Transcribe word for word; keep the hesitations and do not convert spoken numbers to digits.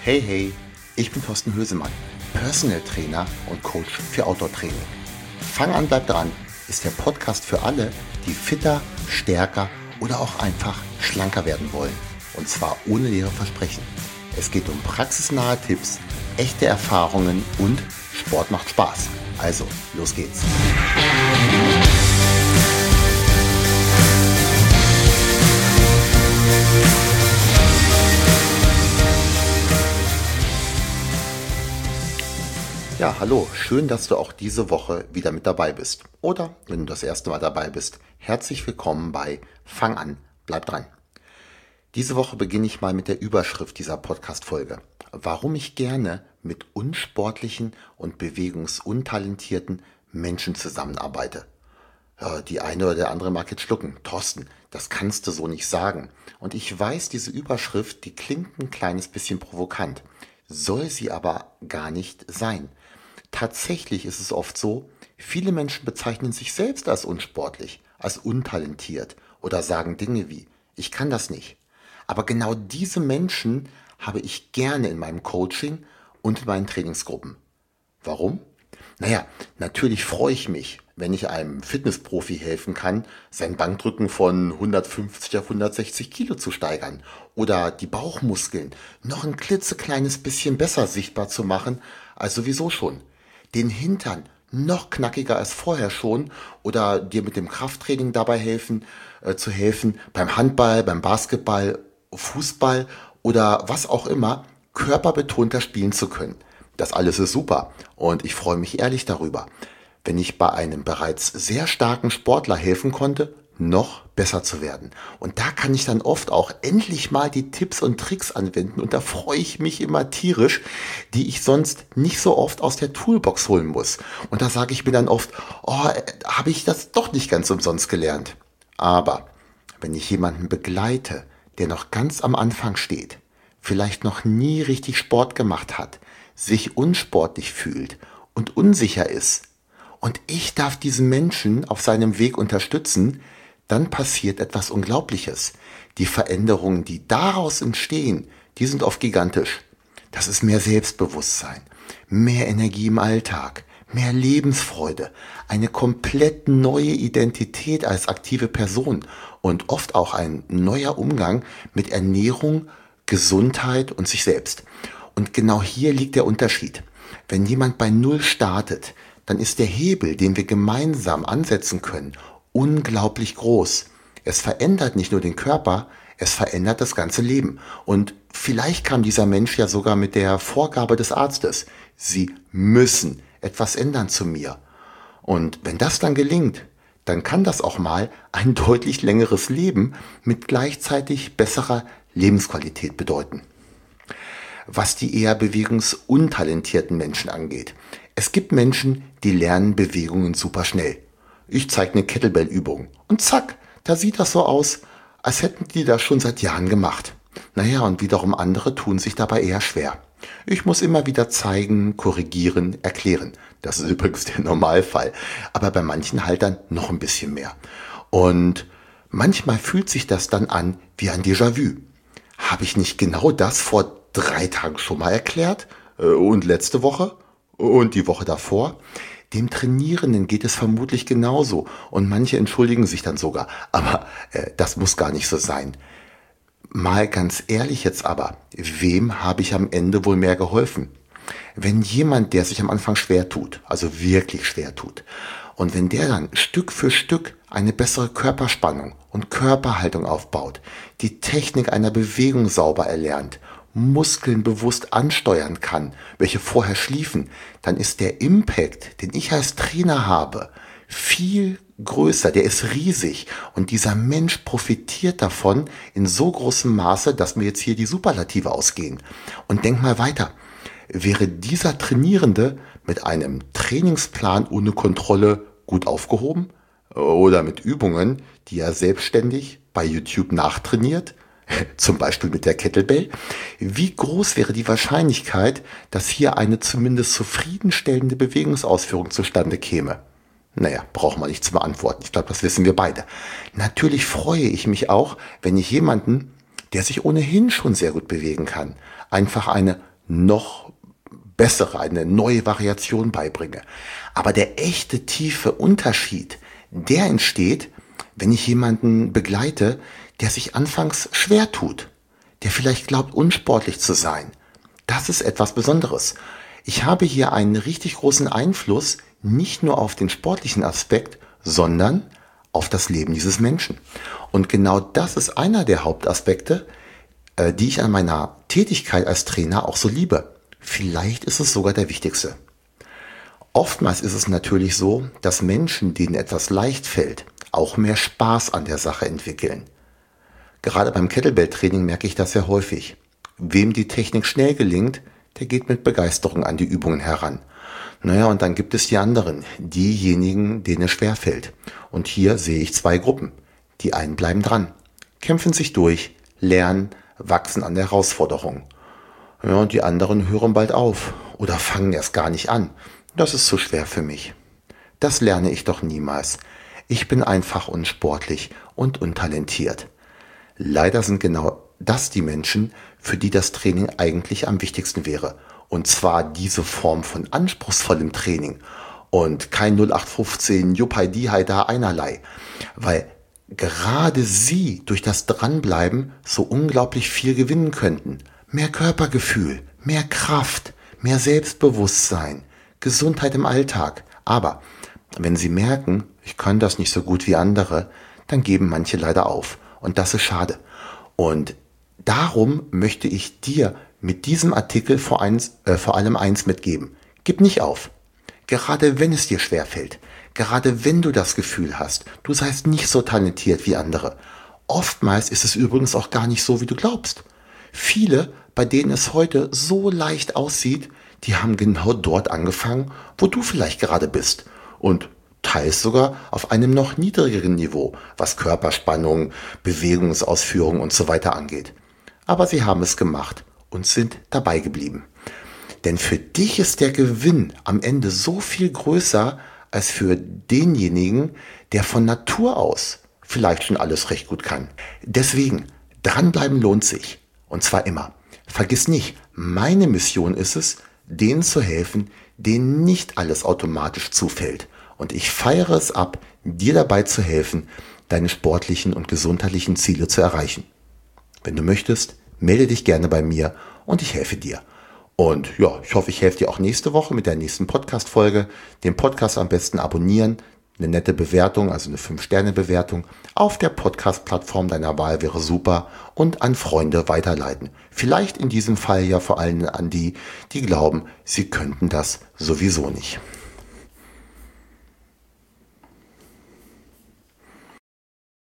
Hey, hey, ich bin Thorsten Hösemann, Personal Trainer und Coach für Outdoor-Training. Fang an, bleib dran ist der Podcast für alle, die fitter, stärker oder auch einfach schlanker werden wollen. Und zwar ohne leere Versprechen. Es geht um praxisnahe Tipps, echte Erfahrungen und Sport macht Spaß. Also, los geht's. Ja, hallo, schön, dass du auch diese Woche wieder mit dabei bist. Oder, wenn du das erste Mal dabei bist, herzlich willkommen bei Fang an, bleib dran. Diese Woche beginne ich mal mit der Überschrift dieser Podcast-Folge. Warum ich gerne mit unsportlichen und bewegungsuntalentierten Menschen zusammenarbeite. Ja, die eine oder der andere mag jetzt schlucken. Thorsten, das kannst du so nicht sagen. Und ich weiß, diese Überschrift, die klingt ein kleines bisschen provokant. Soll sie aber gar nicht sein. Tatsächlich ist es oft so, viele Menschen bezeichnen sich selbst als unsportlich, als untalentiert oder sagen Dinge wie, ich kann das nicht. Aber genau diese Menschen habe ich gerne in meinem Coaching und in meinen Trainingsgruppen. Warum? Naja, natürlich freue ich mich, wenn ich einem Fitnessprofi helfen kann, sein Bankdrücken von hundertfünfzig auf hundertsechzig Kilo zu steigern oder die Bauchmuskeln noch ein klitzekleines bisschen besser sichtbar zu machen als sowieso schon. Den Hintern noch knackiger als vorher schon oder dir mit dem Krafttraining dabei helfen, äh, zu helfen, beim Handball, beim Basketball, Fußball oder was auch immer, körperbetonter spielen zu können. Das alles ist super und ich freue mich ehrlich darüber, wenn ich bei einem bereits sehr starken Sportler helfen konnte, noch besser zu werden. Und da kann ich dann oft auch endlich mal die Tipps und Tricks anwenden und da freue ich mich immer tierisch, die ich sonst nicht so oft aus der Toolbox holen muss. Und da sage ich mir dann oft, oh, habe ich das doch nicht ganz umsonst gelernt. Aber wenn ich jemanden begleite, der noch ganz am Anfang steht, vielleicht noch nie richtig Sport gemacht hat, sich unsportlich fühlt und unsicher ist, und ich darf diesen Menschen auf seinem Weg unterstützen, dann passiert etwas Unglaubliches. Die Veränderungen, die daraus entstehen, die sind oft gigantisch. Das ist mehr Selbstbewusstsein, mehr Energie im Alltag, mehr Lebensfreude, eine komplett neue Identität als aktive Person und oft auch ein neuer Umgang mit Ernährung, Gesundheit und sich selbst. Und genau hier liegt der Unterschied. Wenn jemand bei Null startet, dann ist der Hebel, den wir gemeinsam ansetzen können, unglaublich groß. Es verändert nicht nur den Körper, es verändert das ganze Leben. Und vielleicht kam dieser Mensch ja sogar mit der Vorgabe des Arztes. Sie müssen etwas ändern zu mir. Und wenn das dann gelingt, dann kann das auch mal ein deutlich längeres Leben mit gleichzeitig besserer Lebensqualität bedeuten. Was die eher bewegungsuntalentierten Menschen angeht. Es gibt Menschen, die lernen Bewegungen super schnell. Ich zeige eine Kettlebell-Übung und zack, da sieht das so aus, als hätten die das schon seit Jahren gemacht. Naja, und wiederum andere tun sich dabei eher schwer. Ich muss immer wieder zeigen, korrigieren, erklären. Das ist übrigens der Normalfall. Aber bei manchen halt dann noch ein bisschen mehr. Und manchmal fühlt sich das dann an wie ein Déjà-vu. Habe ich nicht genau das vor drei Tagen schon mal erklärt? Und letzte Woche? Und die Woche davor? Dem Trainierenden geht es vermutlich genauso. Und manche entschuldigen sich dann sogar. Aber äh, das muss gar nicht so sein. Mal ganz ehrlich jetzt aber, wem habe ich am Ende wohl mehr geholfen? Wenn jemand, der sich am Anfang schwer tut, also wirklich schwer tut, und wenn der dann Stück für Stück eine bessere Körperspannung und Körperhaltung aufbaut, die Technik einer Bewegung sauber erlernt, Muskeln bewusst ansteuern kann, welche vorher schliefen, dann ist der Impact, den ich als Trainer habe, viel größer, der ist riesig und dieser Mensch profitiert davon in so großem Maße, dass mir jetzt hier die Superlative ausgehen. Und denk mal weiter, wäre dieser Trainierende mit einem Trainingsplan ohne Kontrolle gut aufgehoben oder mit Übungen, die er selbstständig bei YouTube nachtrainiert, zum Beispiel mit der Kettlebell, wie groß wäre die Wahrscheinlichkeit, dass hier eine zumindest zufriedenstellende Bewegungsausführung zustande käme? Naja, brauchen wir nicht zu beantworten. Ich glaube, das wissen wir beide. Natürlich freue ich mich auch, wenn ich jemanden, der sich ohnehin schon sehr gut bewegen kann, einfach eine noch bessere, eine neue Variation beibringe. Aber der echte tiefe Unterschied, der entsteht, wenn ich jemanden begleite, der sich anfangs schwer tut, der vielleicht glaubt, unsportlich zu sein. Das ist etwas Besonderes. Ich habe hier einen richtig großen Einfluss, nicht nur auf den sportlichen Aspekt, sondern auf das Leben dieses Menschen. Und genau das ist einer der Hauptaspekte, äh, die ich an meiner Tätigkeit als Trainer auch so liebe. Vielleicht ist es sogar der wichtigste. Oftmals ist es natürlich so, dass Menschen, denen etwas leicht fällt, auch mehr Spaß an der Sache entwickeln. Gerade beim Kettlebell-Training merke ich das sehr häufig. Wem die Technik schnell gelingt, der geht mit Begeisterung an die Übungen heran. Naja, und dann gibt es die anderen, diejenigen, denen es schwerfällt. Und hier sehe ich zwei Gruppen. Die einen bleiben dran, kämpfen sich durch, lernen, wachsen an der Herausforderung. Ja, und die anderen hören bald auf oder fangen erst gar nicht an. Das ist zu schwer für mich. Das lerne ich doch niemals. Ich bin einfach unsportlich und untalentiert. Leider sind genau das die Menschen, für die das Training eigentlich am wichtigsten wäre. Und zwar diese Form von anspruchsvollem Training und kein null acht fünfzehn, Juppei, Dihei, da einerlei. Weil gerade sie durch das Dranbleiben so unglaublich viel gewinnen könnten. Mehr Körpergefühl, mehr Kraft, mehr Selbstbewusstsein, Gesundheit im Alltag. Aber wenn sie merken, ich kann das nicht so gut wie andere, dann geben manche leider auf. Und das ist schade. Und darum möchte ich dir mit diesem Artikel vor, eins, äh, vor allem eins mitgeben. Gib nicht auf. Gerade wenn es dir schwerfällt, gerade wenn du das Gefühl hast, du seist nicht so talentiert wie andere. Oftmals ist es übrigens auch gar nicht so, wie du glaubst. Viele, bei denen es heute so leicht aussieht, die haben genau dort angefangen, wo du vielleicht gerade bist. Und teils sogar auf einem noch niedrigeren Niveau, was Körperspannung, Bewegungsausführung und so weiter angeht. Aber sie haben es gemacht und sind dabei geblieben. Denn für dich ist der Gewinn am Ende so viel größer als für denjenigen, der von Natur aus vielleicht schon alles recht gut kann. Deswegen, dranbleiben lohnt sich. Und zwar immer. Vergiss nicht, meine Mission ist es, denen zu helfen, denen nicht alles automatisch zufällt. Und ich feiere es ab, dir dabei zu helfen, deine sportlichen und gesundheitlichen Ziele zu erreichen. Wenn du möchtest, melde dich gerne bei mir und ich helfe dir. Und ja, ich hoffe, ich helfe dir auch nächste Woche mit der nächsten Podcast-Folge. Den Podcast am besten abonnieren, eine nette Bewertung, also eine fünf Sterne Bewertung auf der Podcast-Plattform deiner Wahl wäre super und an Freunde weiterleiten. Vielleicht in diesem Fall ja vor allem an die, die glauben, sie könnten das sowieso nicht.